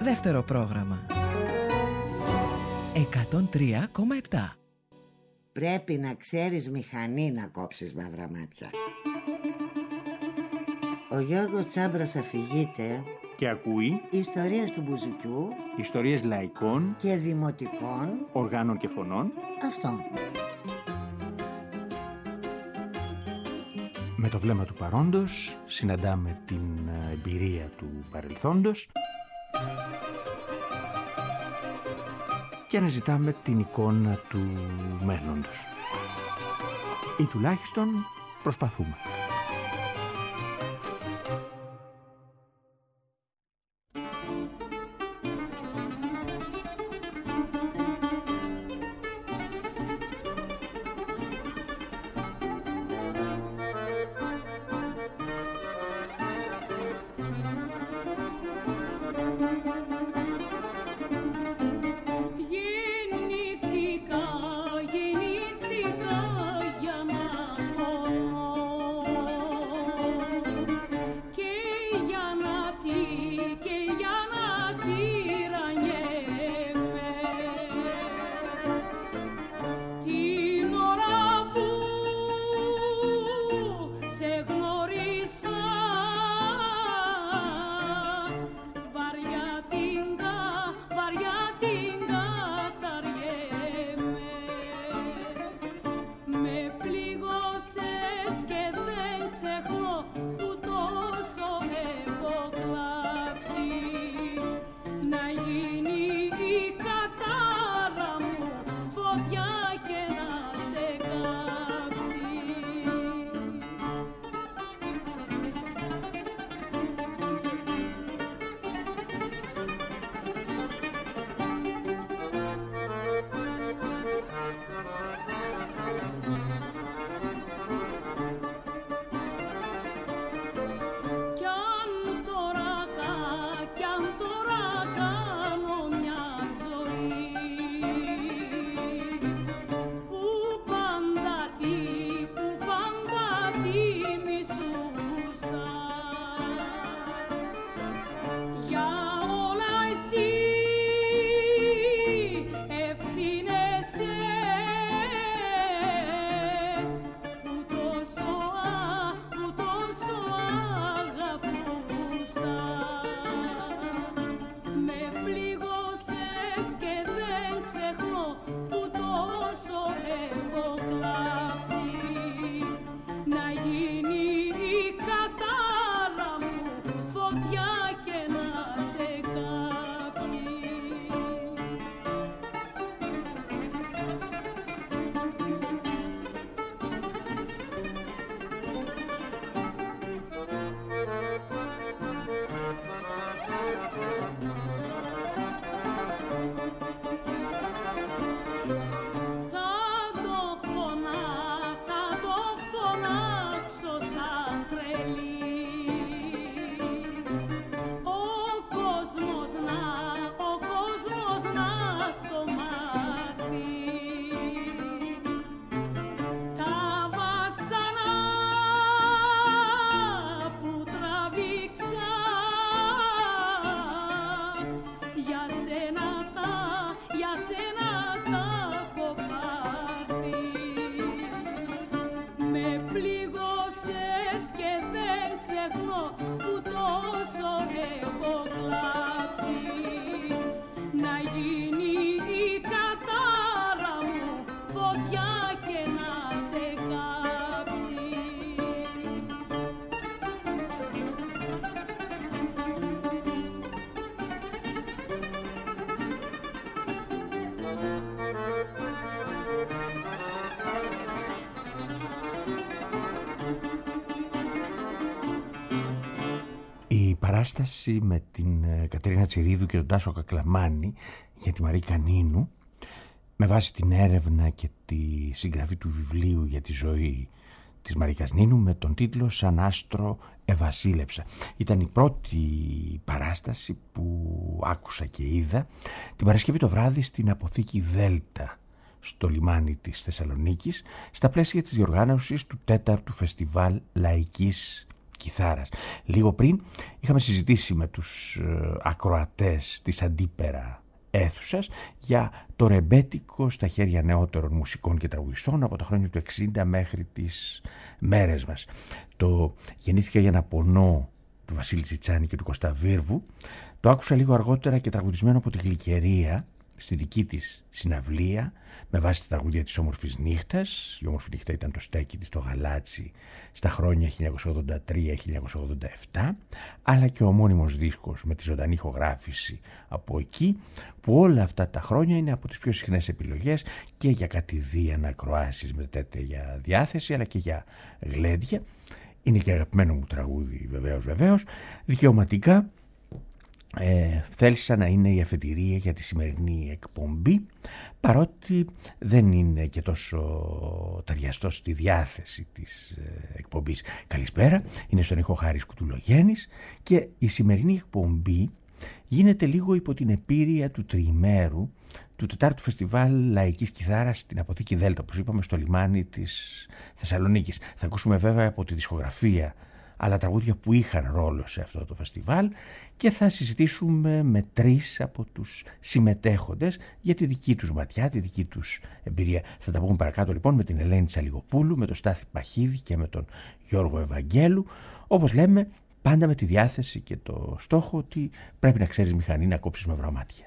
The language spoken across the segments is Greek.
Δεύτερο πρόγραμμα. 103,7. Πρέπει να ξέρεις μηχανή να κόψεις μαύρα μάτια. Ο Γιώργος Τσάμπρας αφηγείται και ακούει ιστορίες του μπουζουκιού, ιστορίες λαϊκών και δημοτικών οργάνων και φωνών. Αυτό. Με το βλέμμα του παρόντος συναντάμε την εμπειρία του παρελθόντος και αναζητάμε την εικόνα του μέλλοντος. Ή τουλάχιστον προσπαθούμε. Παράσταση με την Κατερίνα Τσιρίδου και τον Τάσο Κακλαμάνη για τη Μαρή Κανίνου, με βάση την έρευνα και τη συγγραφή του βιβλίου για τη ζωή της Μαρή Κανίνου με τον τίτλο «Σαν άστρο ευασίλεψα». Ήταν η πρώτη παράσταση που άκουσα και είδα την Παρασκευή το βράδυ στην Αποθήκη Δέλτα στο λιμάνι της Θεσσαλονίκης, στα πλαίσια της διοργάνωσης του 4ου Φεστιβάλ Λαϊκής κιθάρας. Λίγο πριν είχαμε συζητήσει με τους ακροατές της Αντίπερα αίθουσας για το ρεμπέτικο στα χέρια νεότερων μουσικών και τραγουδιστών από τα χρόνια του 60 μέχρι τις μέρες μας. Το «Γεννήθηκα για να πονώ» του Βασίλη Τσιτσάνη και του Κώστα Βίρβου το άκουσα λίγο αργότερα και τραγουδισμένο από τη Γλυκερία στη δική της συναυλία με βάση τα τραγούδια της Όμορφης Νύχτας. Η Όμορφη Νύχτα ήταν το στέκι της, το γαλάτσι, στα χρόνια 1983-1987, αλλά και ο ομώνυμος δίσκος με τη ζωντανή ηχογράφηση από εκεί, που όλα αυτά τα χρόνια είναι από τις πιο συχνές επιλογές και για κατηδίαν ακροάσεις με τέτοια διάθεση, αλλά και για γλέντια. Είναι και αγαπημένο μου τραγούδι βεβαίως. Δικαιωματικά θέλησα να είναι η αφετηρία για τη σημερινή εκπομπή, παρότι δεν είναι και τόσο ταιριαστό στη διάθεση της εκπομπής. Καλησπέρα, είναι στον ήχο Χάρης Κουτουλογέννης και η σημερινή εκπομπή γίνεται λίγο υπό την επίρρεια του τριημέρου του 4ου Φεστιβάλ Λαϊκής Κιθάρας στην Αποθήκη Δέλτα, όπως είπαμε, στο λιμάνι της Θεσσαλονίκης. Θα ακούσουμε βέβαια από τη δισκογραφία αλλά τραγούδια που είχαν ρόλο σε αυτό το φεστιβάλ και θα συζητήσουμε με 3 από τους συμμετέχοντες για τη δική τους ματιά, τη δική τους εμπειρία. Θα τα πούμε παρακάτω λοιπόν με την Ελένη Τσαλιγοπούλου, με τον Στάθη Παχίδη και με τον Γιώργο Ευαγγέλου. Όπως λέμε, πάντα με τη διάθεση και το στόχο ότι πρέπει να ξέρεις μηχανή να κόψεις μαύρα μάτια.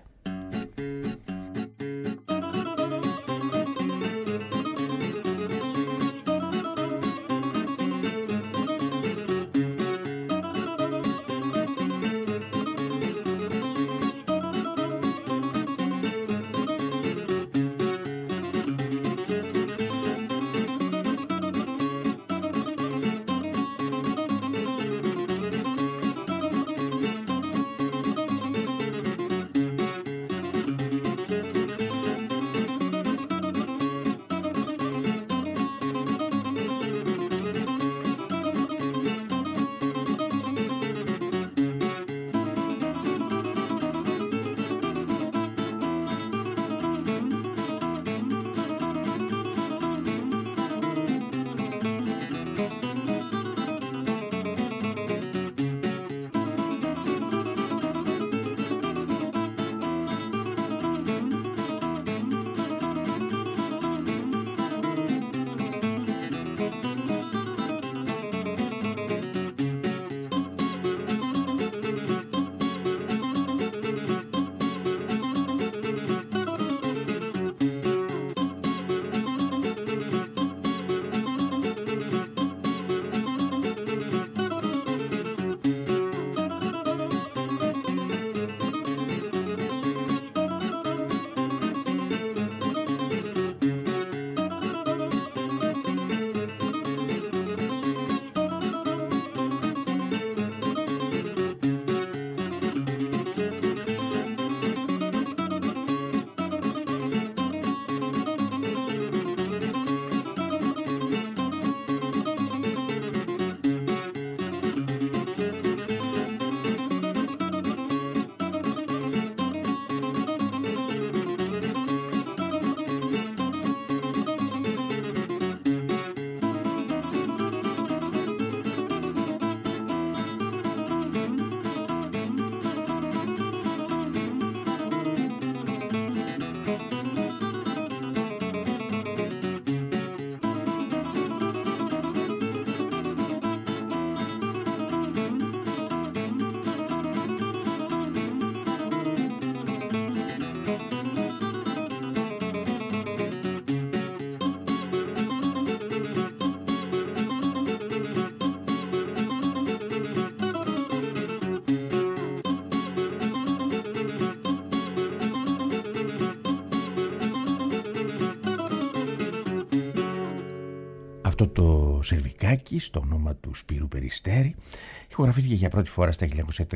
Αυτό το σερβικάκι στο όνομα του Σπύρου Περιστέρη ηχογραφήθηκε για πρώτη φορά στα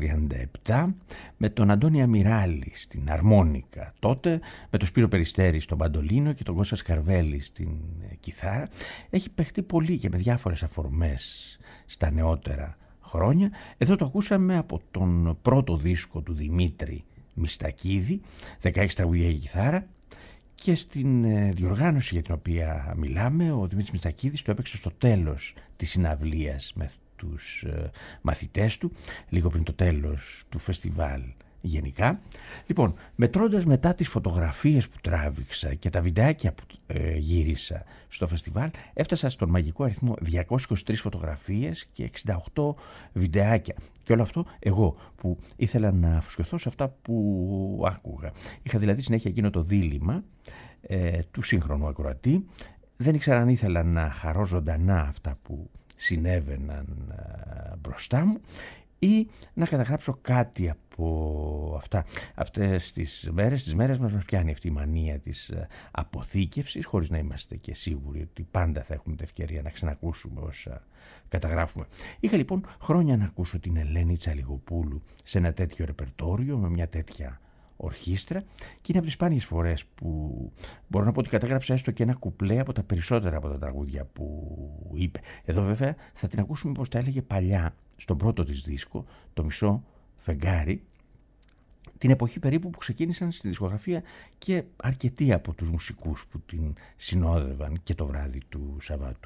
1937 με τον Αντώνη Αμυράλη στην αρμόνικα τότε, με τον Σπύρο Περιστέρη στον παντολίνο και τον Κώστα Σκαρβέλη στην κιθάρα. Έχει παιχτεί πολύ και με διάφορες αφορμές στα νεότερα χρόνια. Εδώ το ακούσαμε από τον πρώτο δίσκο του Δημήτρη Μιστακίδη, 16 τραγουδιά για κιθάρα. Και στην διοργάνωση για την οποία μιλάμε, ο Δημήτρης Μιστακίδης το έπαιξε στο τέλος της συναυλίας με τους μαθητές του, λίγο πριν το τέλος του φεστιβάλ γενικά. Λοιπόν, μετρώντας μετά τις φωτογραφίες που τράβηξα και τα βιντεάκια που γύρισα στο φεστιβάλ, έφτασα στον μαγικό αριθμό 223 φωτογραφίες και 68 βιντεάκια. Και όλο αυτό εγώ που ήθελα να αφουσκωθώ σε αυτά που άκουγα. Είχα δηλαδή συνέχεια εκείνο το δίλημμα του σύγχρονου ακροατή. Δεν ήξερα αν ήθελα να χαρώ ζωντανά αυτά που συνέβαιναν μπροστά μου ή να καταγράψω κάτι από αυτές τις μέρες μας πιάνει αυτή η μανία της αποθήκευσης, χωρίς να είμαστε και σίγουροι ότι πάντα θα έχουμε την ευκαιρία να ξανακούσουμε όσα καταγράφουμε. Είχα λοιπόν χρόνια να ακούσω την Ελένη Τσαλιγοπούλου σε ένα τέτοιο ρεπερτόριο με μια τέτοια ορχήστρα και είναι από τις σπάνιες φορές που μπορώ να πω ότι κατάγραψα έστω και ένα κουπλέ από τα περισσότερα από τα τραγούδια που είπε. Εδώ βέβαια θα την ακούσουμε πως τα έλεγε παλιά στον πρώτο της δίσκο, το Μισό Φεγγάρι, την εποχή περίπου που ξεκίνησαν στη δισκογραφία και αρκετοί από τους μουσικούς που την συνόδευαν και το βράδυ του Σαββάτου.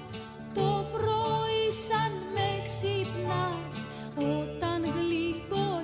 Το πρωί σαν με ξυπνάς, όταν γλυκό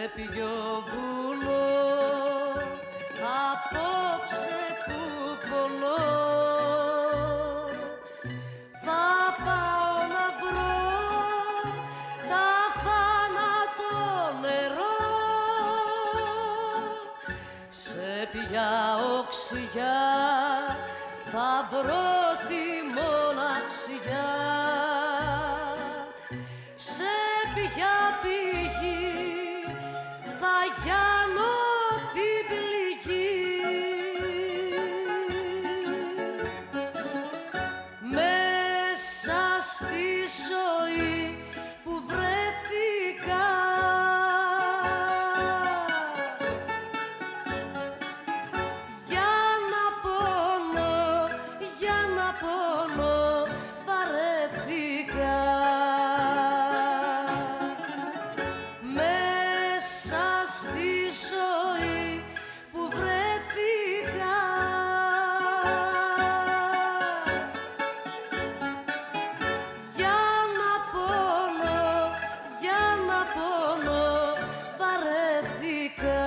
ποιο βουνό απόψε που πονώ θα πάω να βρω τα θάνατο νερό, σε ποια οξυγιά θα βρω τη μοναξιά, σε ποια πηγή θα γιάνω την πληγή. Μέσα στη ζωή που βρέθηκα για να πονώ βαρέθηκα. Μέσα στη ζωή που βρέθηκα για να πονώ βαρέθηκα.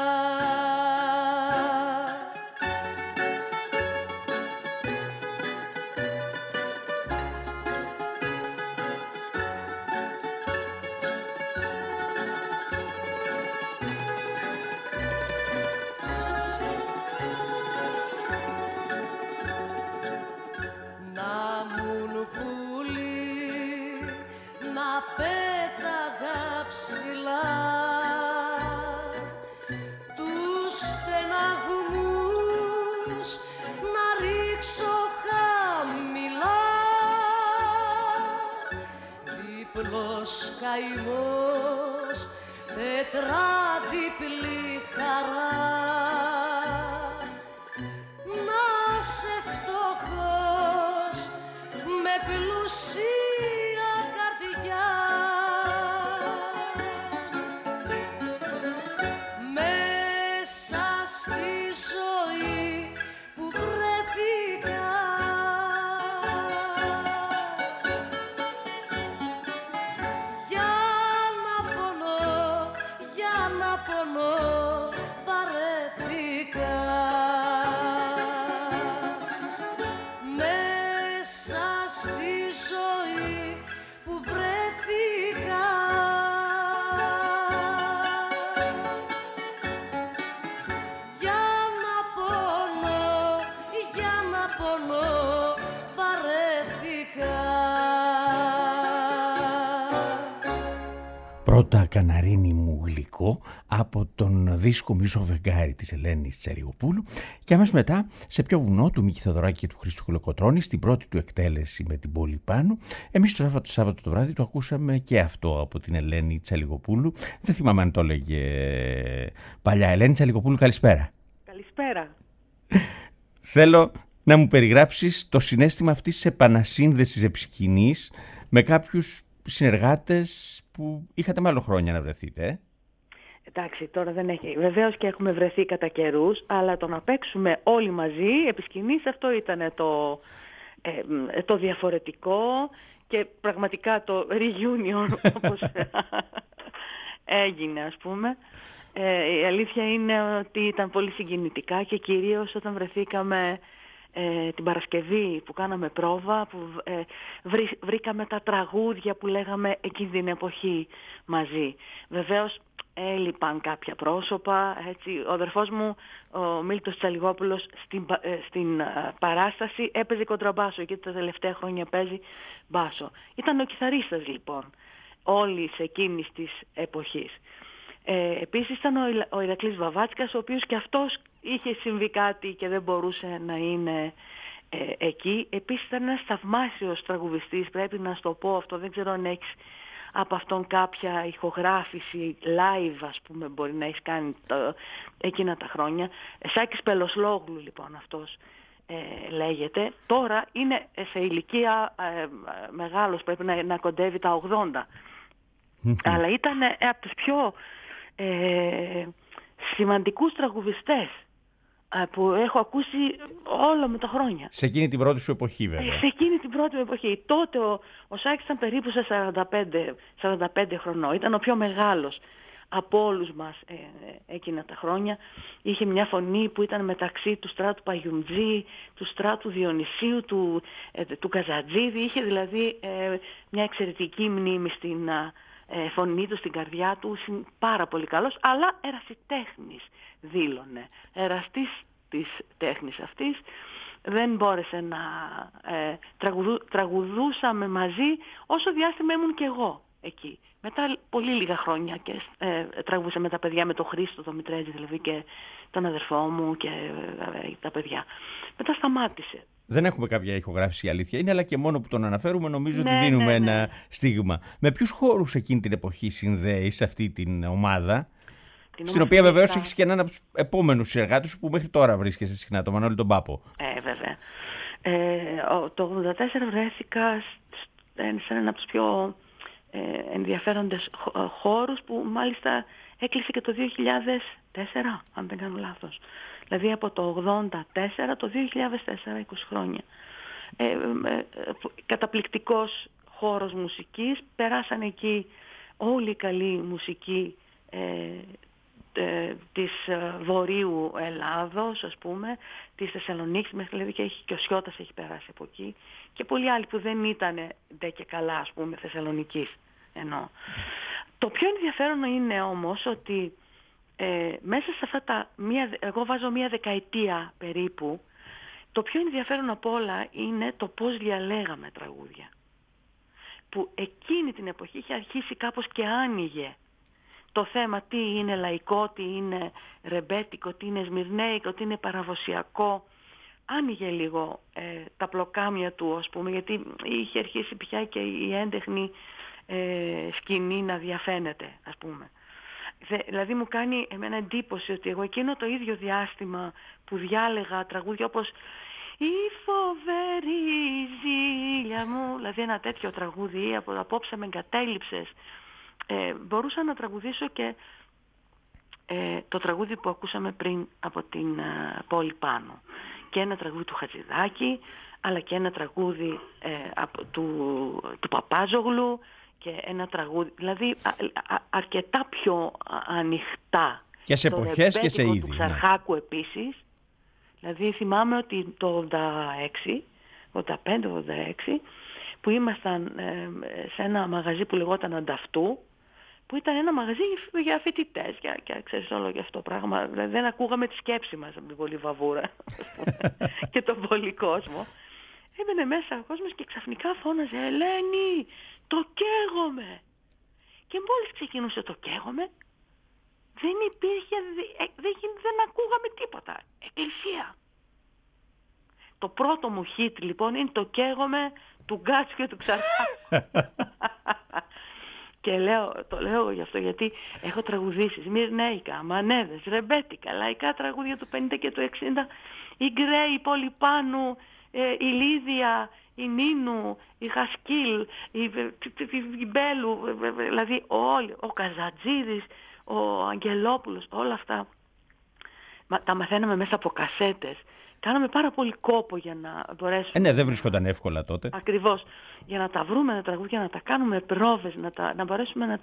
Να μουν πουλί, να πέταγα ψηλά τους στεναγμούς, να ρίξω χαμηλά. Διπλός καημός, τετράδιπλή χαρά, να σε φτωχός με πλουσία καρδιά. Μέσα στη ζωή που βρέθηκα για να πονώ βαρέθηκα. Μέσα στη ζωή που βρέθηκα για να πονώ βαρέθηκα. Πρώτα καναρίνι μου γλυκό από τον δίσκο Μισό Φεγγάρι της Ελένης Τσαλιγοπούλου και αμέσως μετά σε ποιο βουνό του Μίκη Θεοδωράκη και του Χρήστου Κολοκοτρώνη στην πρώτη του εκτέλεση με την πόλη πάνω. Εμείς το Σάββατο το βράδυ το ακούσαμε και αυτό από την Ελένη Τσαλιγοπούλου. Δεν θυμάμαι αν το έλεγε παλιά. Ελένη Τσαλιγοπούλου, καλησπέρα. Καλησπέρα. Θέλω να μου περιγράψεις το συναίσθημα αυτής της επανασύνδεσης επισκηνής με κάποιους συνεργάτες που είχατε μάλλον χρόνια να βρεθείτε. Εντάξει, τώρα δεν έχει. Βεβαίως και έχουμε βρεθεί κατά καιρούς, αλλά το να παίξουμε όλοι μαζί επί σκηνής, αυτό ήταν το διαφορετικό και πραγματικά το reunion όπως έγινε, ας πούμε. Η αλήθεια είναι ότι ήταν πολύ συγκινητικά και κυρίως όταν βρεθήκαμε την Παρασκευή που κάναμε πρόβα, που βρήκαμε τα τραγούδια που λέγαμε εκείνη την εποχή μαζί. Βεβαίως έλειπαν κάποια πρόσωπα, έτσι. Ο αδερφός μου, ο Μίλτος Τσαλιγόπουλος, στην παράσταση έπαιζε κοντραμπάσο, γιατί τα τελευταία χρόνια παίζει μπάσο. Ήταν ο κιθαρίστας λοιπόν όλης εκείνης της εποχής. Επίσης ήταν ο Ηρακλής Βαβάτσικας, ο οποίος και αυτός είχε συμβεί κάτι και δεν μπορούσε να είναι εκεί. Επίσης ήταν ένας θαυμάσιος τραγουδιστής, πρέπει να σου το πω αυτό, δεν ξέρω αν έχεις από αυτόν κάποια ηχογράφηση live, ας πούμε, μπορεί να έχεις κάνει εκείνα τα χρόνια. Σάκης Πελοσλόγλου λοιπόν αυτός λέγεται. Τώρα είναι σε ηλικία μεγάλος, πρέπει να κοντεύει τα 80. Αλλά ήταν από τους πιο σημαντικούς τραγουδιστές που έχω ακούσει όλα με τα χρόνια. Σε εκείνη την πρώτη σου εποχή βέβαια. Σε εκείνη την πρώτη μου εποχή. Τότε ο Σάκης ήταν περίπου σε 45 χρονών. Ήταν ο πιο μεγάλος από όλους μας εκείνα τα χρόνια. Είχε μια φωνή που ήταν μεταξύ του Στράτου Παγιουμτζή, του Στράτου Διονυσίου, του Καζατζίδη. Είχε δηλαδή μια εξαιρετική μνήμη στην φωνή του, στην καρδιά του, πάρα πολύ καλός, αλλά ερασιτέχνης δήλωνε, εραστής της τέχνης αυτής. Δεν μπόρεσε να τραγουδούσαμε μαζί όσο διάστημα ήμουν και εγώ εκεί. Μετά πολύ λίγα χρόνια και τραγουδούσα με τα παιδιά, με τον Χρήστο, τον Μητρέτζη δηλαδή και τον αδερφό μου και τα παιδιά. Μετά σταμάτησε. Δεν έχουμε κάποια ηχογράφηση, η αλήθεια είναι, αλλά και μόνο που τον αναφέρουμε νομίζω ότι δίνουμε ένα στίγμα. Με ποιους χώρους εκείνη την εποχή συνδέεις αυτή την ομάδα, στην οποία βεβαίως έχεις και έναν από τους επόμενους συνεργάτες που μέχρι τώρα βρίσκεσαι συχνά, τον Μανώλη τον Πάπο. Βέβαια. Το 1984 βρέθηκα σε ένα από τους πιο ενδιαφέροντες χώρους που μάλιστα έκλεισε και το 2004, αν δεν κάνω λάθος. Δηλαδή από το 1984 το 2004, 20 χρόνια. Καταπληκτικός χώρος μουσικής. Περάσαν εκεί όλοι οι καλοί μουσικοί της Βορείου Ελλάδος, ας πούμε, της Θεσσαλονίκης, μέχρι δηλαδή και ο Σιώτας έχει περάσει από εκεί και πολλοί άλλοι που δεν ήταν ντε και καλά, ας πούμε, Θεσσαλονικής εννοώ. Το πιο ενδιαφέρον είναι όμως ότι μέσα σε αυτά εγώ βάζω μία δεκαετία περίπου, το πιο ενδιαφέρον απ' όλα είναι το πώς διαλέγαμε τραγούδια. Που εκείνη την εποχή είχε αρχίσει κάπως και άνοιγε το θέμα τι είναι λαϊκό, τι είναι ρεμπέτικο, τι είναι σμυρνέικο, τι είναι παραδοσιακό. Άνοιγε λίγο τα πλοκάμια του, ας πούμε, γιατί είχε αρχίσει πια και η έντεχνη σκηνή να διαφαίνεται, ας πούμε. Δηλαδή μου κάνει εμένα εντύπωση ότι εγώ εκείνο το ίδιο διάστημα που διάλεγα τραγούδια όπως «Η φοβερή ζήλια μου», δηλαδή ένα τέτοιο τραγούδι, από «Απόψε με εγκατέλειψες», μπορούσα να τραγουδήσω και το τραγούδι που ακούσαμε πριν από την Πόλη Πάνω και ένα τραγούδι του Χατζηδάκη, αλλά και ένα τραγούδι του Παπάζογλου και ένα τραγούδι, δηλαδή αρκετά πιο ανοιχτά. Και σε εποχές και σε είδη. Του Ξαρχάκου επίσης. Δηλαδή θυμάμαι ότι το 85-86 που ήμασταν σε ένα μαγαζί που λεγόταν Ανταυτού, που ήταν ένα μαγαζί για φοιτητές και ξέρεις όλο για αυτό το πράγμα. Δηλαδή δεν ακούγαμε τη σκέψη μας από την πολλή βαβούρα και τον πολύ κόσμο. Έμπαινε μέσα ο κόσμος και ξαφνικά φώναζε «Ελένη, το καίγομαι!» Και μόλις ξεκινούσε το καίγομαι, δεν υπήρχε, δεν ακούγαμε τίποτα. Εκκλησία. Το πρώτο μου hit λοιπόν είναι το καίγομαι του Γκάτσου και του Ξαρχάκου. Και το λέω γι' αυτό γιατί έχω τραγουδήσει σμυρνέικα, μανέδες, ρεμπέτικα, λαϊκά τραγούδια του 50 και του 60, η Γκρέη, η Πόλη Πάνου, η Λίδια, η Νίνου, η Χασκίλ, η Μπέλου, δηλαδή όλοι, ο Καζατζίδης, ο Αγγελόπουλος, όλα αυτά τα μαθαίναμε μέσα από κασέτες. Κάναμε πάρα πολύ κόπο για να μπορέσουμε... Ναι, δεν βρίσκονταν εύκολα τότε. Ακριβώς. Για να τα βρούμε τα τραγούδια, να τα κάνουμε πρόβες, να μπορέσουμε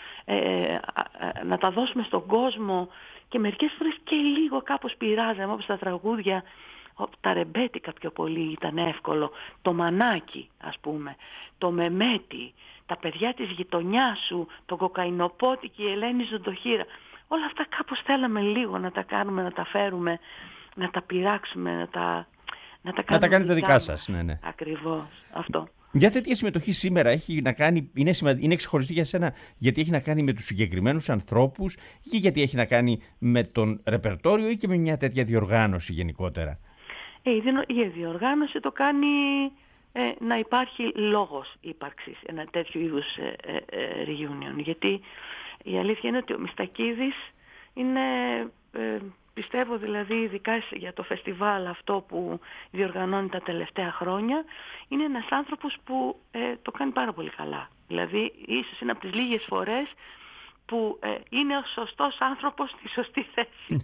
να τα δώσουμε στον κόσμο και μερικές φορές και λίγο κάπως πειράζαμε, όπως τα τραγούδια, τα ρεμπέτικα πιο πολύ ήταν εύκολο, το Μανάκι ας πούμε, το Μεμέτι, τα παιδιά της γειτονιάς σου, το Κοκαϊνοπότη και η Ελένη Ζωντοχύρα. Όλα αυτά κάπως θέλαμε λίγο να τα κάνουμε, να τα φέρουμε, να τα πειράξουμε, να τα κάνετε δικά σας. Ναι. Ακριβώς, αυτό. Μια τέτοια συμμετοχή σήμερα έχει να κάνει, είναι ξεχωριστή για σένα γιατί έχει να κάνει με τους συγκεκριμένους ανθρώπους ή γιατί έχει να κάνει με τον ρεπερτόριο ή και με μια τέτοια διοργάνωση γενικότερα? Η διοργάνωση το κάνει να υπάρχει λόγος ύπαρξης ένα τέτοιο είδους reunion. Γιατί η αλήθεια είναι ότι ο Μιστακίδης είναι, πιστεύω δηλαδή ειδικά για το φεστιβάλ αυτό που διοργανώνει τα τελευταία χρόνια, είναι ένας άνθρωπος που το κάνει πάρα πολύ καλά. Δηλαδή ίσως είναι από τις λίγες φορές που είναι ο σωστός άνθρωπος στη σωστή θέση.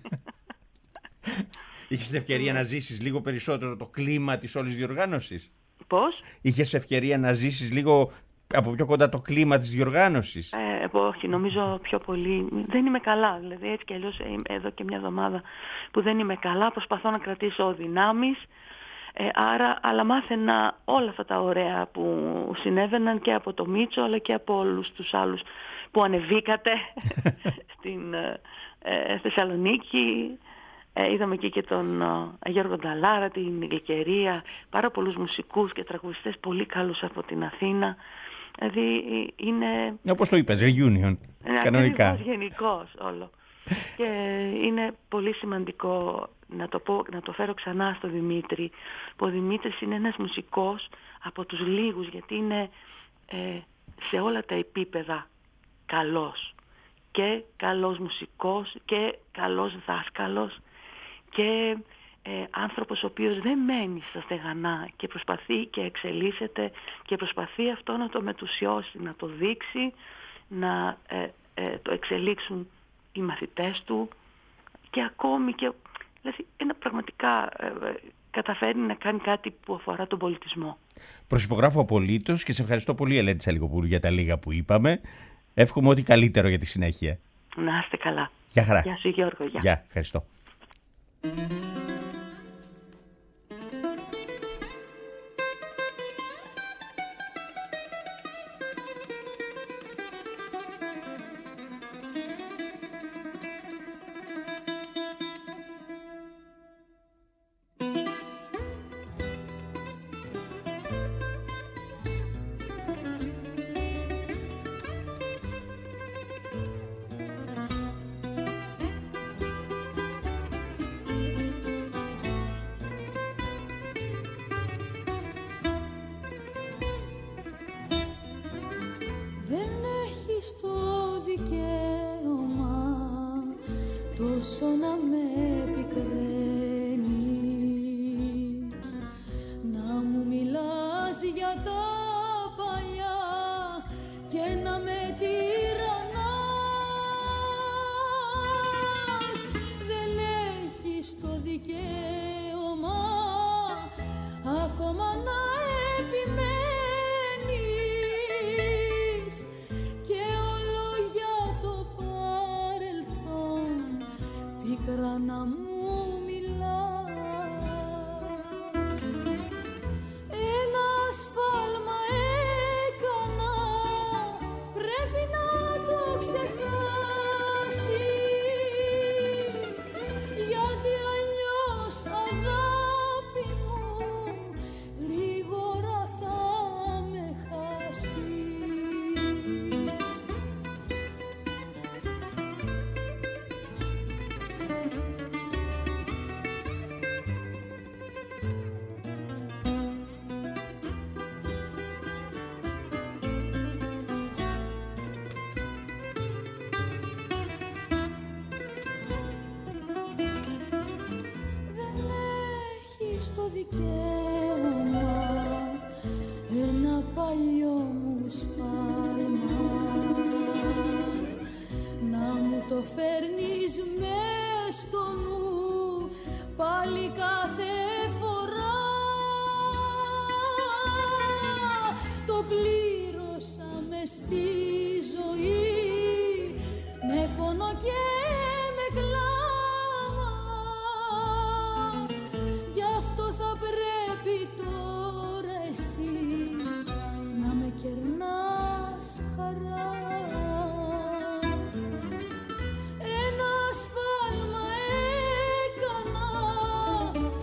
Είχες ευκαιρία να ζήσεις λίγο περισσότερο το κλίμα της όλης διοργάνωσης? Πώς? Είχες ευκαιρία να ζήσεις λίγο από πιο κοντά το κλίμα της διοργάνωσης? όχι, νομίζω πιο πολύ. Δεν είμαι καλά, δηλαδή έτσι κι αλλιώς εδώ και μια εβδομάδα που δεν είμαι καλά, προσπαθώ να κρατήσω δυνάμεις. Άρα, αλλά μάθαινα όλα αυτά τα ωραία που συνέβαιναν και από το Μίτσο αλλά και από όλους τους άλλους που ανεβήκατε στην Θεσσαλονίκη. Είδαμε εκεί και τον Γιώργο Νταλάρα, την Γλυκερία, πάρα πολλούς μουσικούς και τραγουδιστές πολύ καλούς από την Αθήνα. Δηλαδή είναι... Όπως το είπες, reunion, κανονικά. Γενικώς όλο. Και είναι πολύ σημαντικό να το φέρω ξανά στο Δημήτρη, που ο Δημήτρης είναι ένας μουσικός από τους λίγους, γιατί είναι σε όλα τα επίπεδα καλός. Και καλός μουσικός και καλός δάσκαλος και άνθρωπος ο οποίος δεν μένει στα στεγανά και προσπαθεί και εξελίσσεται και προσπαθεί αυτό να το μετουσιώσει, να το δείξει, να το εξελίξουν οι μαθητές του και ακόμη και δηλαδή πραγματικά καταφέρνει να κάνει κάτι που αφορά τον πολιτισμό. Προσυπογράφω απολύτως και σε ευχαριστώ πολύ, Ελένη Τσαλικοπούλου, για τα λίγα που είπαμε. Εύχομαι ό,τι καλύτερο για τη συνέχεια. Να είστε καλά. Γεια χαρά. Γεια σου Γιώργο. Γεια, ευχαριστώ. το δικαίωμα ένα παλιό μου σφάλμα να μου το φέρνεις μες στο νου πάλι κάθε φορά. Το πλήρωσα μες στη ζωή με πόνο και με κλάμα, γι' αυτό θα πρέπει τώρα εσύ να με κερνάς χαρά. Ένα σφάλμα έκανα,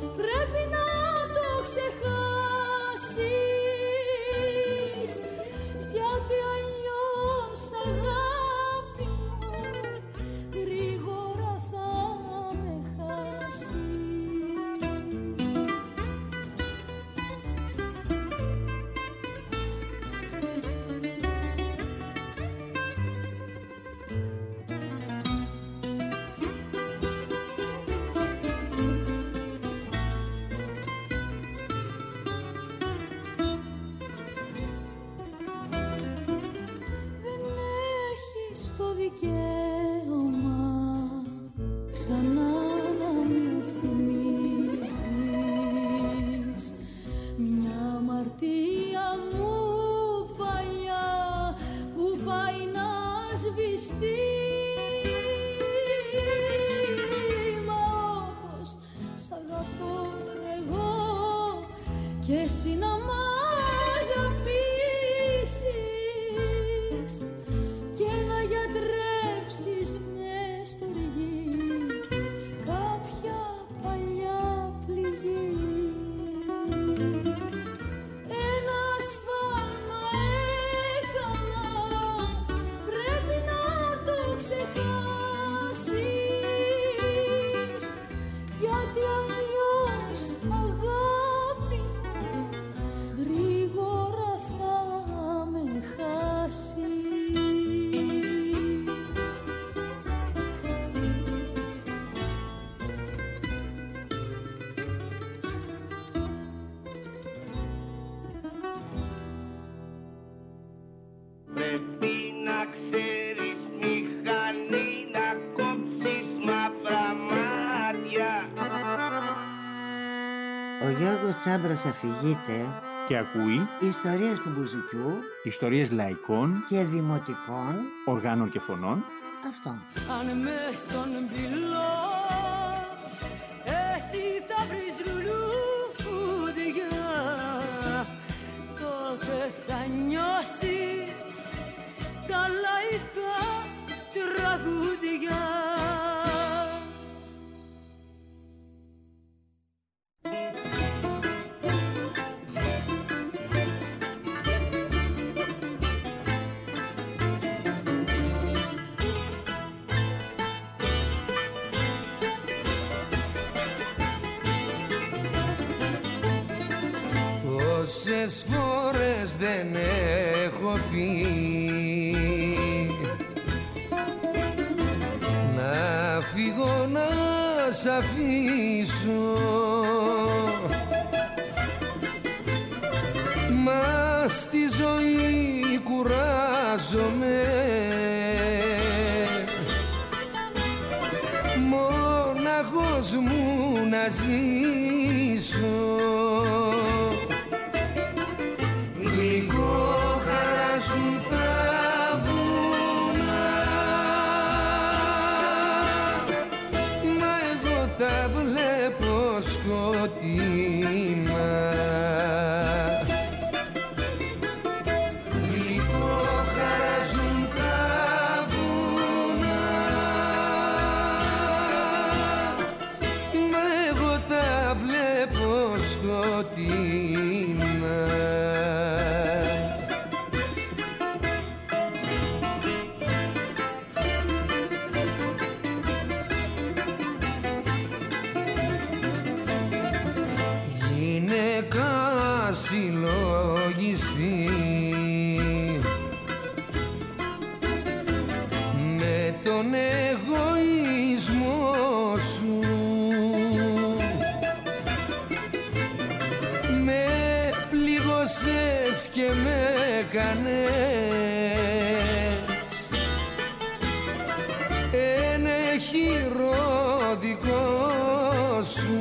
και εσύ να μ' αγαπήσεις και να γιατρέψεις μες στο ρηγί κάποια παλιά πληγή. Ένα σφάλμα έκανα, πρέπει να το ξεχάσεις, γιατί αλλιώς αγάπη μου γρήγορα θα με χάσεις. Πρέπει να ξέρεις μηχανή να κόψεις μαύρα μάτια. Ο Γιώργος Τσάμπρας αφηγείται Και ακούει ιστορίες του μπουζουκιού ιστορίες λαϊκών, και δημοτικών. οργάνων και φωνών. Αυτό. Αν μες στον πυλό εσύ θα βρεις λουλούδια, τότε θα νιώσεις τα λαϊκά τραγούδια. Πόσες φορές δεν έχω πει να φύγω να σ' αφήσω, μα στη ζωή κουράζομαι μοναχός μου να ζήσω. Γλυκό χαράζουν τα βουνά, μα εγώ τα βλέπω σκοτεινά. Γλυκό χαράζουν τα βουνά, μα εγώ τα βλέπω σκοτεινά. Συλλογιστή με τον εγωισμό σου, με πλήγωσες και με κάνες ένα χειρό δικό σου.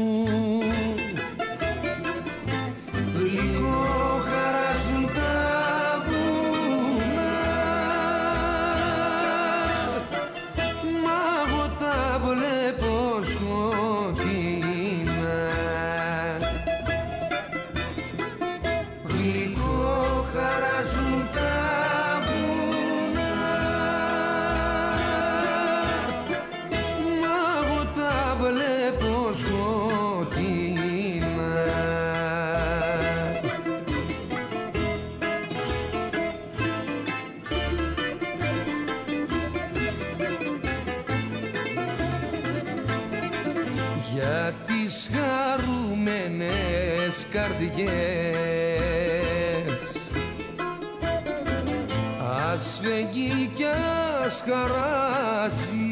Για τις χαρούμενες καρδιές ας φεγγεί κι ας χαράσει,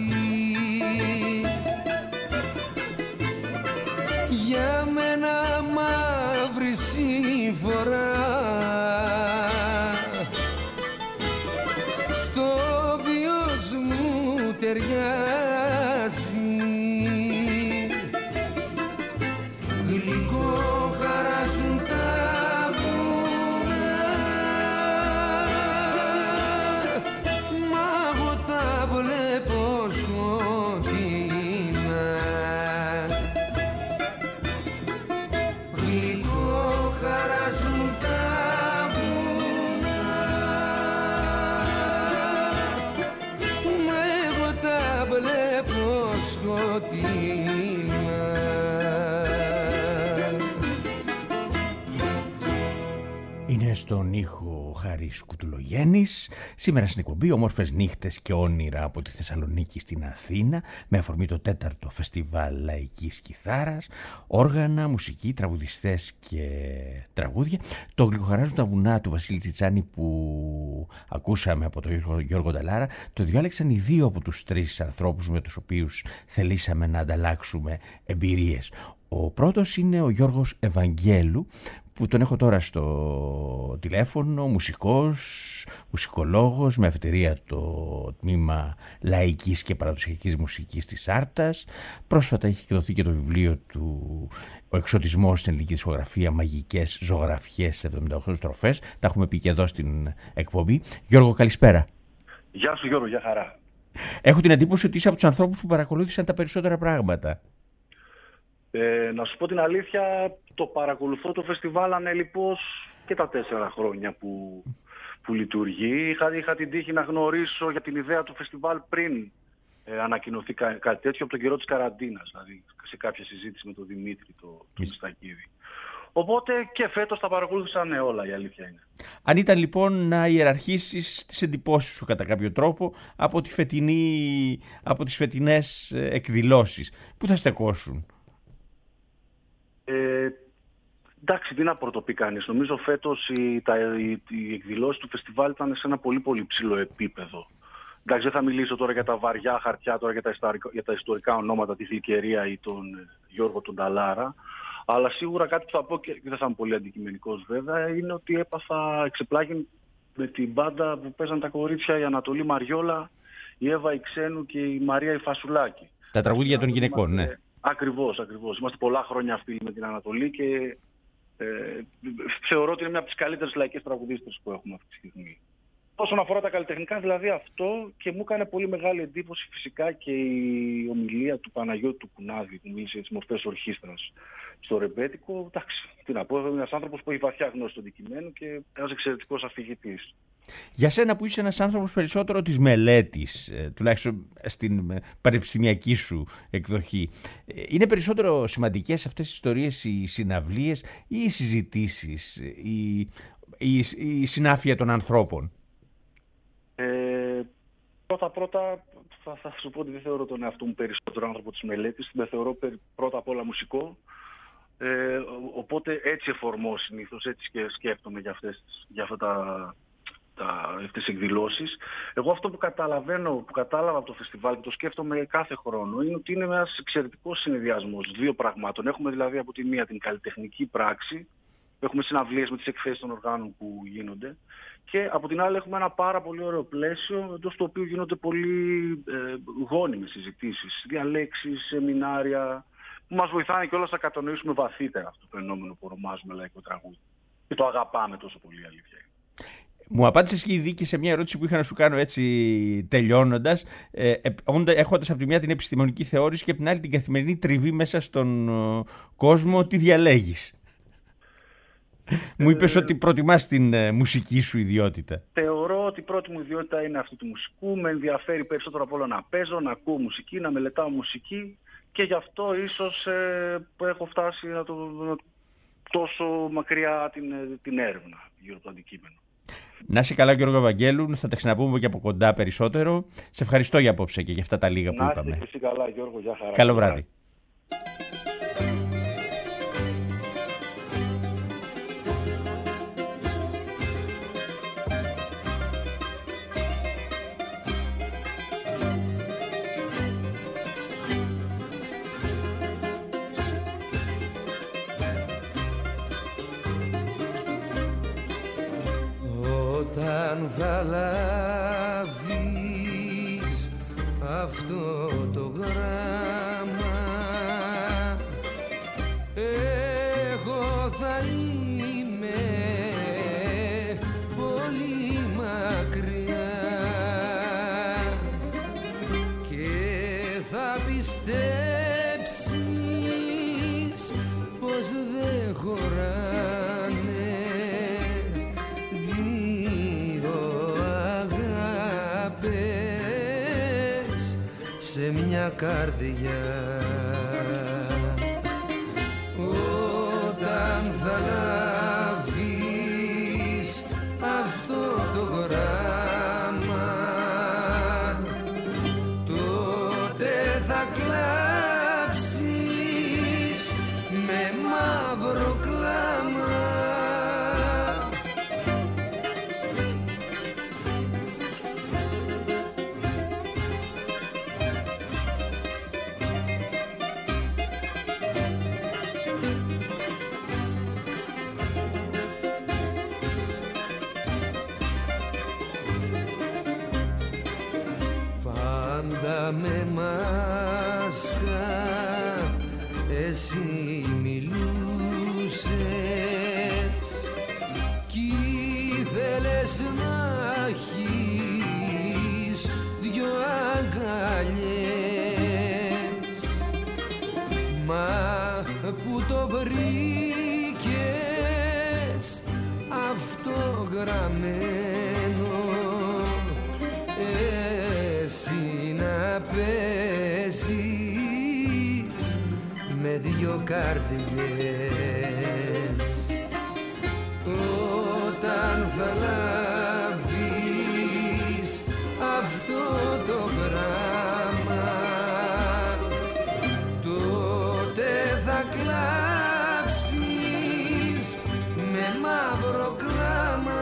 για μένα μαύρη συμφορά στο βιος μου ταιριάζει. Γλυκό χαράζουν τα βουνά, μα εγώ τα βλέπω σκοτεινά. Γλυκό στον ήχο Χάρης Κουτουλογέννης. Σήμερα στην εκπομπή όμορφες νύχτες και όνειρα από τη Θεσσαλονίκη στην Αθήνα, με αφορμή το 4ο Φεστιβάλ Λαϊκής Κιθάρας, όργανα, μουσική, τραγουδιστές και τραγούδια. Το Γλυκοχαράζουν τα βουνά του Βασίλη Τσιτσάνη που ακούσαμε από τον Γιώργο Νταλάρα, το διάλεξαν οι δύο από τους τρεις ανθρώπους με τους οποίους θελήσαμε να ανταλλάξουμε εμπειρίες. Ο πρώτος είναι ο Γιώργος Ευαγγέλου, που τον έχω τώρα στο τηλέφωνο, μουσικολόγος με αφετηρία το τμήμα Λαϊκής και Παραδοσιακής Μουσικής της Άρτας. Πρόσφατα έχει εκδοθεί και το βιβλίο του «Ο εξωτισμός στην ελληνική δισκογραφία, μαγικές ζωγραφιές σε 78 στροφές». Τα έχουμε πει και εδώ στην εκπομπή. Γιώργο, καλησπέρα. Γεια σου Γιώργο, γεια χαρά. Έχω την εντύπωση ότι είσαι από τους ανθρώπους που παρακολούθησαν τα περισσότερα πράγματα. Να σου πω την αλήθεια, το παρακολουθώ το φεστιβάλ ανελιπώς και τα 4 χρόνια που λειτουργεί. Είχα την τύχη να γνωρίσω για την ιδέα του φεστιβάλ πριν ανακοινωθεί κάτι τέτοιο από τον καιρό της καραντίνας, δηλαδή σε κάποια συζήτηση με τον Δημήτρη το Μιστακίδη. Οπότε και φέτος τα παρακολούθησαν όλα, η αλήθεια είναι. Αν ήταν λοιπόν να ιεραρχήσεις τις εντυπώσεις σου κατά κάποιο τρόπο από τις φετινές εκδηλώσεις, πού θα στεκόσουν? Εντάξει, τι να πρωτοπεί κανείς. Νομίζω φέτος οι εκδηλώσεις του φεστιβάλ ήταν σε ένα πολύ πολύ ψηλό επίπεδο. Εντάξει, δεν θα μιλήσω τώρα για τα βαριά χαρτιά, τώρα για τα ιστορικά ονόματα, τη Γλυκερία ή τον Γιώργο τον Νταλάρα. Αλλά σίγουρα κάτι που θα πω και δεν θα είμαι πολύ αντικειμενικός βέβαια, είναι ότι έπαθα εξεπλάγει με την μπάντα που παίζαν τα κορίτσια, η Ανατολή Μαριόλα, η Εύα η Ξένου και η Μαρία η Φασουλάκη. Τα τραγούδια των γυναικών, ναι. Ακριβώς. Είμαστε πολλά χρόνια φίλοι με την Ανατολή και θεωρώ ότι είναι μια από τις καλύτερες λαϊκές τραγουδίστρες που έχουμε αυτή τη στιγμή. Όσον αφορά τα καλλιτεχνικά, δηλαδή αυτό, και μου έκανε πολύ μεγάλη εντύπωση φυσικά και η ομιλία του Παναγιώτη του Κουνάδη που μίλησε για τις μορφές ορχήστρας στο ρεμπέτικο. Εντάξει, τι να πω, ένας άνθρωπος που έχει βαθιά γνώση του αντικειμένου και ένας εξαιρετικός αφηγητής. Για σένα που είσαι ένας άνθρωπος περισσότερο της μελέτης, τουλάχιστον στην πανεπιστημιακή σου εκδοχή, είναι περισσότερο σημαντικές αυτές τις ιστορίες οι συναυλίες ή οι συζητήσεις, η συνάφεια των ανθρώπων? Πρώτα θα σου πω ότι δεν θεωρώ τον εαυτό μου περισσότερο άνθρωπο της μελέτης, με θεωρώ πρώτα απ' όλα μουσικό, οπότε έτσι εφορμώ συνήθως, έτσι και σκέφτομαι για αυτές τις εκδηλώσεις. Εγώ αυτό που κατάλαβα από το φεστιβάλ και το σκέφτομαι κάθε χρόνο είναι ότι είναι ένας εξαιρετικός συνδυασμός δύο πραγμάτων. Έχουμε δηλαδή από τη μία την καλλιτεχνική πράξη, έχουμε συναυλίες με τις εκθέσεις των οργάνων που γίνονται, και από την άλλη έχουμε ένα πάρα πολύ ωραίο πλαίσιο εντός του οποίου γίνονται πολύ γόνιμες συζητήσεις, διαλέξεις, σεμινάρια, που μας βοηθάνε κιόλας να κατανοήσουμε βαθύτερα αυτό το φαινόμενο που ονομάζουμε λαϊκό τραγούδι. Και το αγαπάμε τόσο πολύ, αλήθεια. Μου απάντησες ήδη και σε μια ερώτηση που είχα να σου κάνω έτσι τελειώνοντας, έχοντας από τη μια την επιστημονική θεώρηση και από την άλλη την καθημερινή τριβή μέσα στον κόσμο, τι διαλέγεις? Μου είπες ότι προτιμάς την μουσική σου ιδιότητα. Θεωρώ ότι η πρώτη μου ιδιότητα είναι αυτή του μουσικού. Με ενδιαφέρει περισσότερο απ' όλα να παίζω, να ακούω μουσική, να μελετάω μουσική, και γι' αυτό ίσως έχω φτάσει τόσο μακριά την έρευνα γύρω από το αντικείμενο. Να είσαι καλά, Γιώργο Ευαγγέλου, θα τα ξαναπούμε και από κοντά περισσότερο. Σε ευχαριστώ για απόψε και για αυτά τα λίγα που είπαμε. Να είσαι εσύ καλά, Γιώργο, γεια χαρά. Καλό βράδυ. Όταν θα λάβεις αυτό το γράμμα, εγώ θα είμαι πολύ μακριά και θα πιστέψεις πως δεν χωράνε σε μια καρδιά. Όταν θα λάβεις εσύ μιλούσες κι ήθελες να έχεις δυο αγκαλιές, μα που το βρήκες αυτό γραμμένο, εσύ να πέσεις με δυο καρδιές. Όταν θα λάβεις αυτό το γράμμα, τότε θα κλάψεις με μαύρο κλάμα.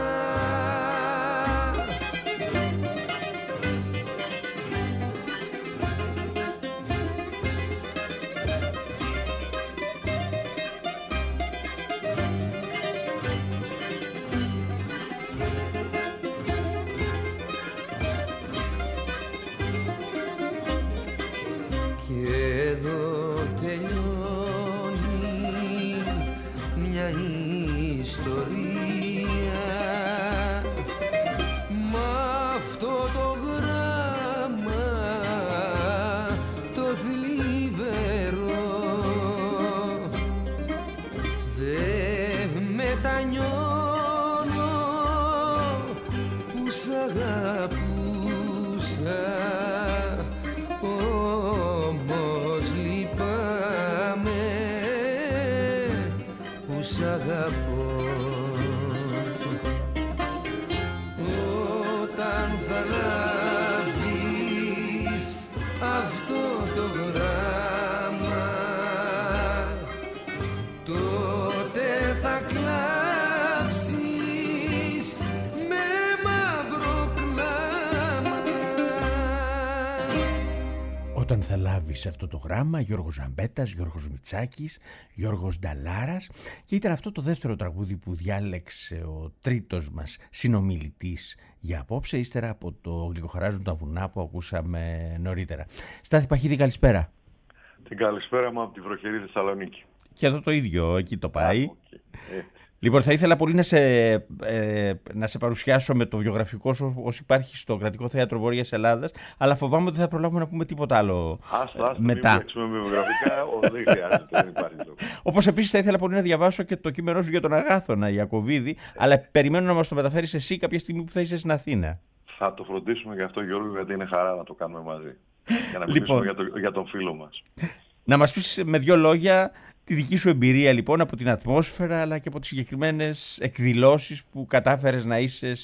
Όταν θα λάβεις αυτό το γράμμα, Γιώργος Ζαμπέτας, Γιώργος Μητσάκης, Γιώργος Νταλάρας, και ήταν αυτό το δεύτερο τραγούδι που διάλεξε ο τρίτος μας συνομιλητής για απόψε, ύστερα από το Γλυκοχαράζουν τα βουνά που ακούσαμε νωρίτερα. Στάθη Παχίδη, καλησπέρα. Την καλησπέρα μου από τη βροχερή Θεσσαλονίκη. Και εδώ το ίδιο, εκεί το πάει. Λοιπόν, θα ήθελα πολύ να σε παρουσιάσω με το βιογραφικό σου όσο υπάρχει στο Κρατικό Θέατρο Βόρειας Ελλάδας, αλλά φοβάμαι ότι δεν θα προλάβουμε να πούμε τίποτα άλλο μετά. Μην παίξουμε με βιογραφικά, δεν χρειάζεται, δεν υπάρχει λόγο. Όπως επίσης θα ήθελα πολύ να διαβάσω και το κείμενό σου για τον Αγάθωνα Ιακωβίδη, αλλά περιμένω να μας το μεταφέρεις εσύ κάποια στιγμή που θα είσαι στην Αθήνα. Θα το φροντίσουμε γι' αυτό, Γιώργο, γιατί είναι χαρά να το κάνουμε μαζί. Για να μιλήσουμε για τον φίλο μας. Να μας πεις με δύο λόγια τη δική σου εμπειρία λοιπόν από την ατμόσφαιρα, αλλά και από τις συγκεκριμένες εκδηλώσεις που κατάφερες να είσαι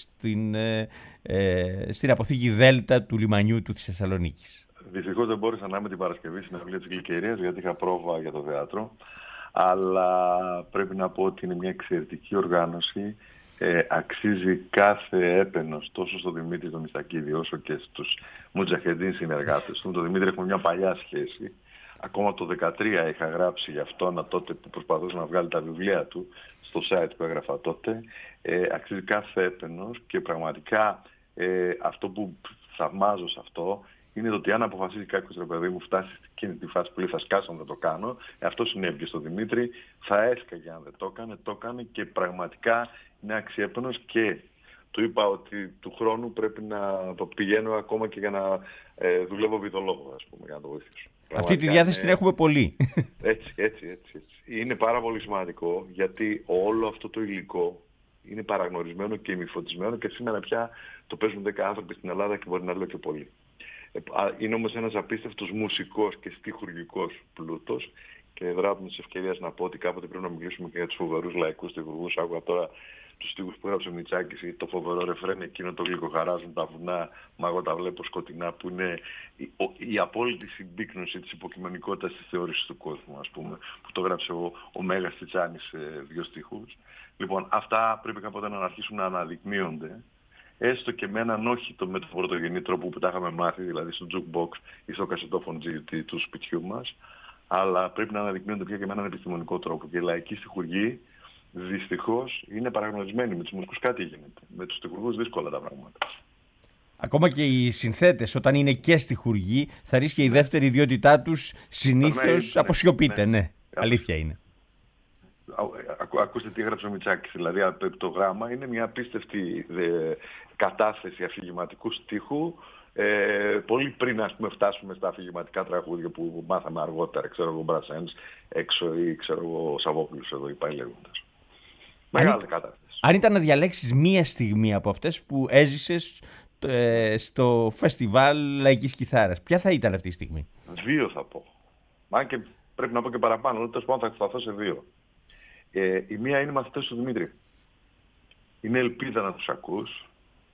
στην αποθήκη Δέλτα του λιμανιού του της Θεσσαλονίκης. Δυστυχώς δεν μπόρεσα να είμαι την Παρασκευή στην Αυλία της Γλυκερίας, γιατί είχα πρόβα για το θέατρο, αλλά πρέπει να πω ότι είναι μια εξαιρετική οργάνωση. Αξίζει κάθε έπαινος τόσο στον Δημήτρη τον Μιστακίδη όσο και στους Μουτζαχεντίν συνεργάτες του. Με τον Δημήτρη έχουμε μια παλιά σχέση. Ακόμα το 2013 είχα γράψει για αυτόν τότε που προσπαθούσε να βγάλει τα βιβλία του στο site που έγραφα τότε. Αξίζει κάθε έπαινος και πραγματικά αυτό που θαυμάζω σε αυτό είναι το ότι αν αποφασίσει κάποιος, ρε παιδί μου, φτάσει σε εκείνη τη φάση που λέει θα σκάσω να το κάνω, αυτό συνέβη και στο Δημήτρη, θα έσκαγε αν δεν το έκανε, το έκανε και πραγματικά είναι αξιέπαινος και του είπα ότι του χρόνου πρέπει να το πηγαίνω ακόμα και για να δουλεύω βιδολόγο, ας πούμε, για να το βοηθήσω. Αυτή τη διάθεση την έχουμε πολύ. Έτσι. Είναι πάρα πολύ σημαντικό γιατί όλο αυτό το υλικό είναι παραγνωρισμένο και ημιφωτισμένο και σήμερα πια το παίζουν 10 άνθρωποι στην Ελλάδα και μπορεί να λέω και πολύ. Είναι όμως ένας απίστευτος μουσικός και στιχουργικός πλούτος και δράτω της ευκαιρίας να πω ότι κάποτε πρέπει να μιλήσουμε και για τους φοβερούς λαϊκούς στιχουργούς. Άκουγα τώρα τους στίχους που έγραψε ο Μητσάκης ή το φοβερό ρεφρέν εκείνο το γλυκοχαράζουν τα βουνά, μα εγώ τα βλέπω σκοτεινά, που είναι η απόλυτη συμπίκνωση της υποκειμενικότητας της θεώρησης του κόσμου, ας πούμε, που το έγραψε ο Μέγας Τιτσάνης σε 2 στίχους. Λοιπόν, αυτά πρέπει κάποτε να αρχίσουν να αναδεικνύονται, έστω και με έναν όχι με τον πρωτογενή τρόπο που τα είχαμε μάθει, δηλαδή στο jukebox ή στο κασετόφωνο του σπιτιού μας, αλλά πρέπει να αναδεικνύονται πια και με έναν επιστημονικό τρόπο. Και οι λαϊκοί στιχουργοί δυστυχώς είναι παραγνωρισμένοι. Με τους μουσικούς κάτι γίνεται. Με τους στιχουργούς δύσκολα τα πράγματα. Ακόμα και οι συνθέτες, όταν είναι και στιχουργοί, θα ρίσκει η δεύτερη ιδιότητά τους συνήθως αποσιωπείται, ναι. Αλήθεια είναι. Ακούστε τι έγραψε ο Μητσάκης. Δηλαδή το γράμμα είναι μια απίστευτη κατάθεση αφηγηματικού στίχου, πολύ πριν, ας πούμε, φτάσουμε στα αφηγηματικά τραγούδια που μάθαμε αργότερα, ξέρω εγώ, Μπρασένς έξω ή ξέρω εγώ Σαββόπουλος εδώ ή πάει λέγοντας. Μεγάλη κατάθεση. Αν ήταν να διαλέξεις μία στιγμή από αυτές που έζησες στο φεστιβάλ Λαϊκής Κιθάρας, ποια θα ήταν αυτή η στιγμή? 2 θα πω. Αν και πρέπει να πω και παραπάνω, αλλά τέλος πάντων θα σταθώ σε 2. Η μία είναι οι μαθητές του Δημήτρη. Είναι ελπίδα να τους ακούς.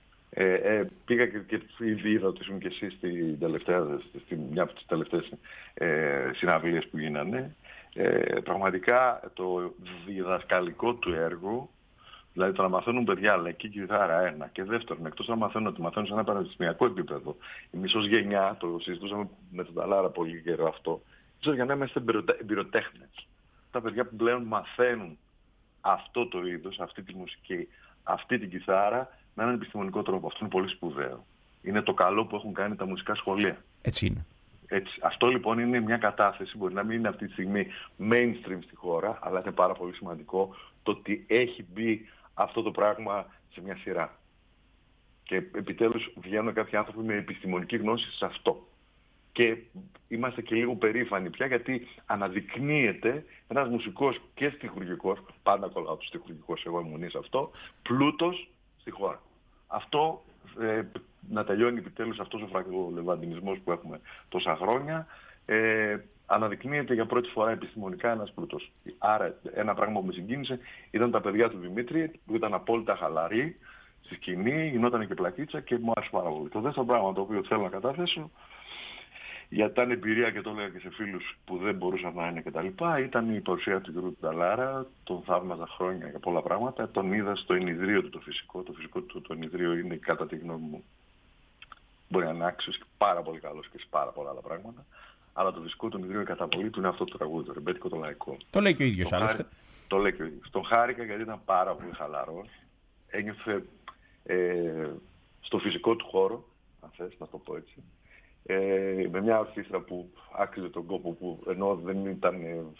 Πήγα και ήδη είδα ότι ήσουν και εσύ στην μια από τις τελευταίες συναυλίες που γίνανε. Πραγματικά το διδασκαλικό του έργο, δηλαδή το να μαθαίνουν παιδιά λαϊκή κιθάρα, ένα, και δεύτερον, εκτός να μαθαίνουν ότι μαθαίνουν σε ένα πανεπιστημιακό επίπεδο, εμείς ως γενιά, το συζητούσαμε με τον Ταλάρα πολύ καιρό αυτό, ίσως για να είμαστε εμπειροτέχνες. Τα παιδιά που πλέον μαθαίνουν αυτό το είδος, αυτή τη μουσική, αυτή την κιθάρα, με έναν επιστημονικό τρόπο. Αυτό είναι πολύ σπουδαίο. Είναι το καλό που έχουν κάνει τα μουσικά σχολεία. Έτσι είναι. Έτσι. Αυτό λοιπόν είναι μια κατάθεση, μπορεί να μην είναι αυτή τη στιγμή mainstream στη χώρα, αλλά είναι πάρα πολύ σημαντικό το ότι έχει μπει αυτό το πράγμα σε μια σειρά. Και επιτέλους βγαίνουν κάποιοι άνθρωποι με επιστημονική γνώση σε αυτό. Και είμαστε και λίγο περήφανοι πια, γιατί αναδεικνύεται ένας μουσικός και στιχουργικός, πάντα κολλάω του στιχουργικός, εγώ ήμουν σε αυτό, πλούτος στη χώρα. Αυτό να τελειώνει επιτέλους αυτός ο φραγκολεβαντινισμός που έχουμε τόσα χρόνια, αναδεικνύεται για πρώτη φορά επιστημονικά ένας πλούτος. Άρα ένα πράγμα που με συγκίνησε ήταν τα παιδιά του Δημήτρη, που ήταν απόλυτα χαλαροί στη σκηνή, γινόταν και πλακίτσα και μου άρεσε πάρα πολύ. Το δεύτερο πράγμα το οποίο θέλω να καταθέσω, γιατί ήταν εμπειρία και το έλεγα και σε φίλους που δεν μπορούσαν να είναι κτλ. Ήταν η παρουσία του κ. Ταλάρα, τον θαύμαζα χρόνια για πολλά πράγματα. Τον είδα στο ενιδρίο του το φυσικό. Το φυσικό του το ενιδρίο είναι, κατά τη γνώμη μου, μπορεί να είναι άξιος και πάρα πολύ καλός και σε πάρα πολλά άλλα πράγματα. Αλλά το φυσικό του ενιδρίο, η καταβολή του είναι αυτό το τραγούδι, το ρεμπέτικο, το λαϊκό. Το λέει και ο ίδιος άλλωστε. Το λέει και ο ίδιος. Τον χάρηκα γιατί ήταν πάρα πολύ χαλαρός. Ένιωθε στο φυσικό του χώρο, αν θες να το πω έτσι. Με μια ορχήστρα που άξιζε τον κόπο, που ενώ δεν έκανε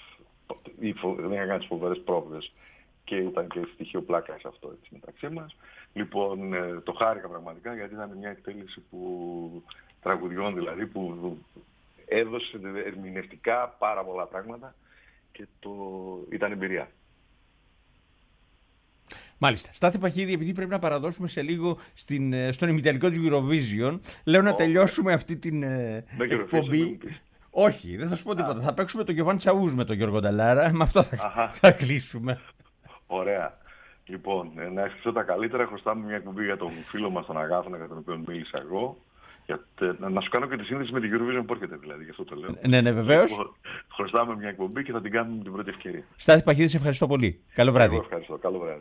τις φοβερές πρόβες και ήταν και στοιχείο πλάκα σε αυτό, έτσι, μεταξύ μας. Λοιπόν, το χάρηκα πραγματικά, γιατί ήταν μια εκτέλεση που τραγουδιών, δηλαδή, που έδωσε ερμηνευτικά πάρα πολλά πράγματα και ήταν εμπειρία. Μάλιστα. Στάθη Παχίδη, επειδή πρέπει να παραδώσουμε σε λίγο στον ημιτελικό του Eurovision, λέω να τελειώσουμε αυτή την εκπομπή. Όχι, δεν θα σου πω τίποτα. Θα παίξουμε το Γιωβάν Τσαούζ με τον Γιώργο Νταλάρα. Με αυτό θα κλείσουμε. Ωραία. Λοιπόν, να ευχηθώ τα καλύτερα. Χρωστάμε μια εκπομπή για τον φίλο μας τον Αγάθωνα, για τον οποίο μίλησα εγώ. Να σου κάνω και τη σύνδεση με την Eurovision που έρχεται, δηλαδή, γι' αυτό το λέω. Ναι, βεβαίως. Χρωστάμε μια εκπομπή και θα την κάνουμε με την πρώτη ευκαιρία. Στάθη Παχίδη, σε ευχαριστώ πολύ. Καλό βράδυ. Εγώ ευχαριστώ. Καλό βράδυ.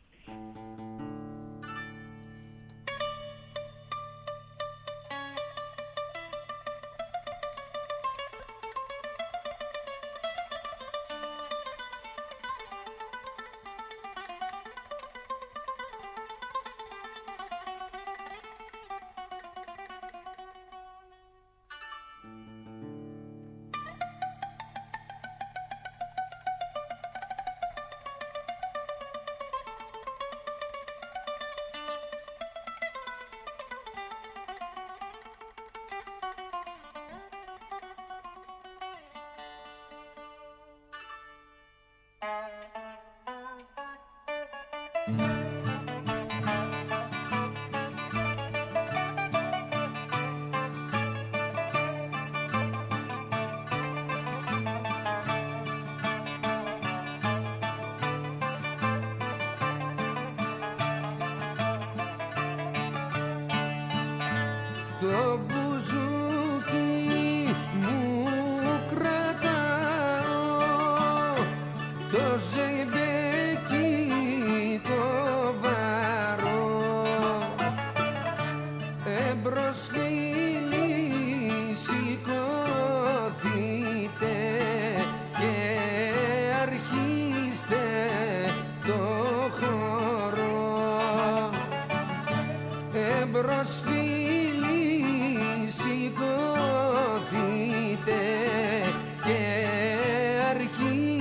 Το μπουζούκι μου κρατάω, το ζεμπέκι το βαρώ, εμπρός φίλοι σηκώθητε και αρχίστε το χώρο, εμπρός σηκώθητε και αρχίστε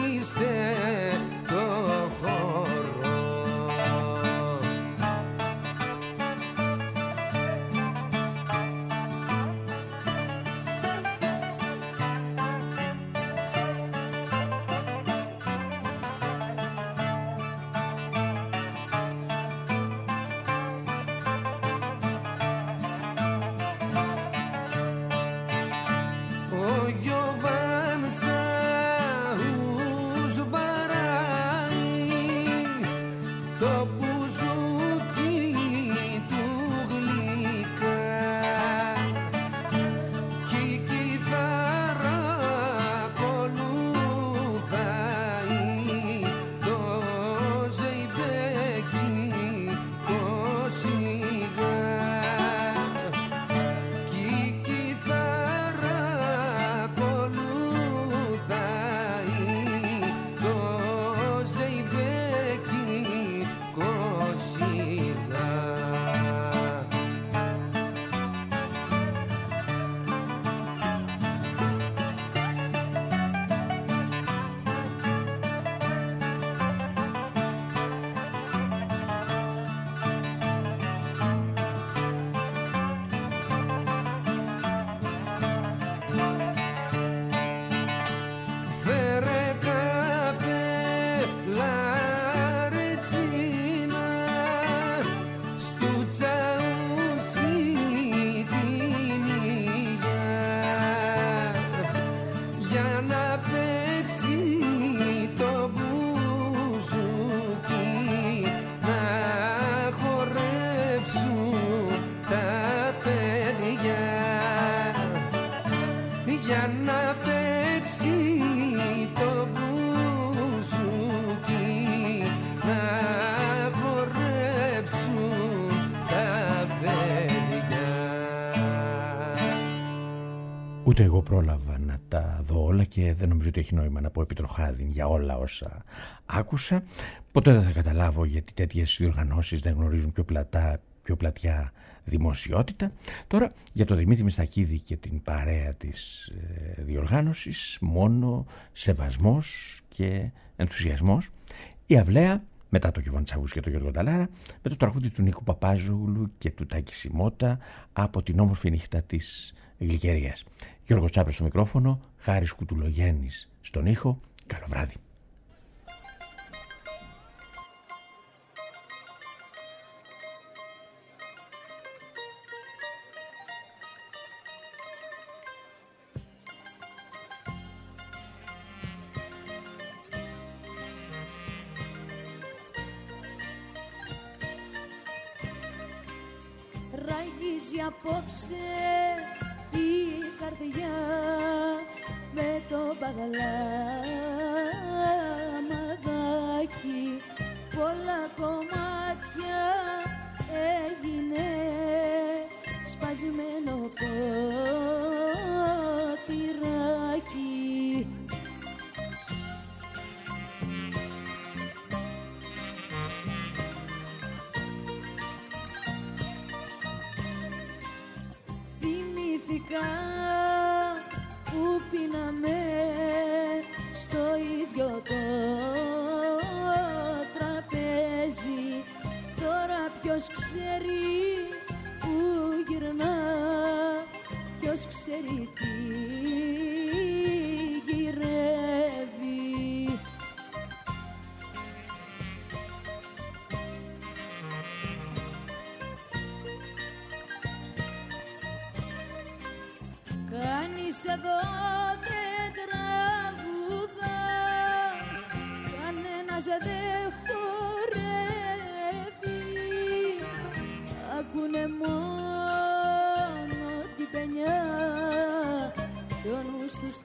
Ούτε εγώ πρόλαβα να τα δω όλα και δεν νομίζω ότι έχει νόημα να πω επιτροχάδιν για όλα όσα άκουσα. Ποτέ δεν θα καταλάβω γιατί τέτοιες διοργανώσεις δεν γνωρίζουν πιο πλατιά δημοσιότητα. Τώρα για το Δημήτρη Μιστακίδη και την παρέα της διοργάνωσης μόνο σεβασμός και ενθουσιασμός. Η Αυλαία μετά το Γιωβάνι Τσαγούς και το Γιώργο Νταλάρα με το τραγούδι του Νίκου Παπάζογλου και του Τάκη Σιμώτα από την όμορφη νύχτα της Γλυκερίας. Γιώργος Τσάπρας στο μικρόφωνο, Χάρης Κουτουλογέννης στον ήχο. Καλό βράδυ. Ράγιζει απόψε η καρδιά με το παγαλαμαδάκι, πολλά κομμάτια έγινε σπασμένο ποτηράκι. Που πίναμε στο ίδιο το τραπέζι, τώρα ποιος ξέρει που γυρνά, ποιος ξέρει τι γυρεύει. Κανείς εδώ δεν τραγουδά, κανένας δεν χορεύει, ακούνε μόνο την παινιά κι ο νους τους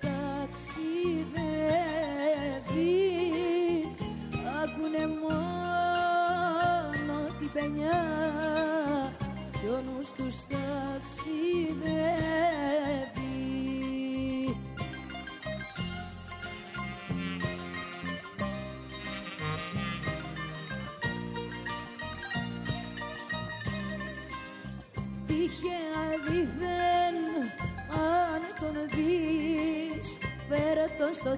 ταξιδεύει. Ακούνε μόνο την παινιά κι ο νους τους ταξιδεύει. Τυχαία δίθεν αν τον δεις, φέρε τον στο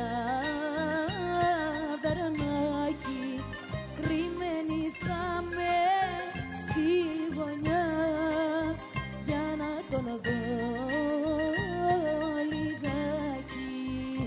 ταβερνάκι, κρυμμένη θα με στη γωνιά για να τον δω λιγάκι.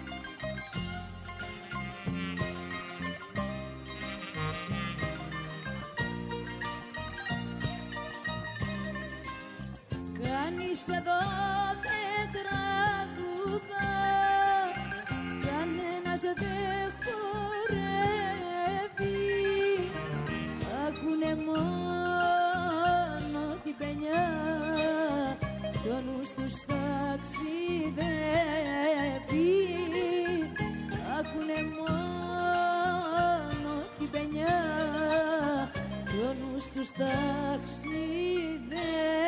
Κανείς εδώ δεν τραγουδά, κανένας δεν χορεύει, ακούνε μόνο την παινιά κι ο νους τους ταξιδεύει. Ακούνε μόνο την παινιά κι ο νους τους ταξιδεύει.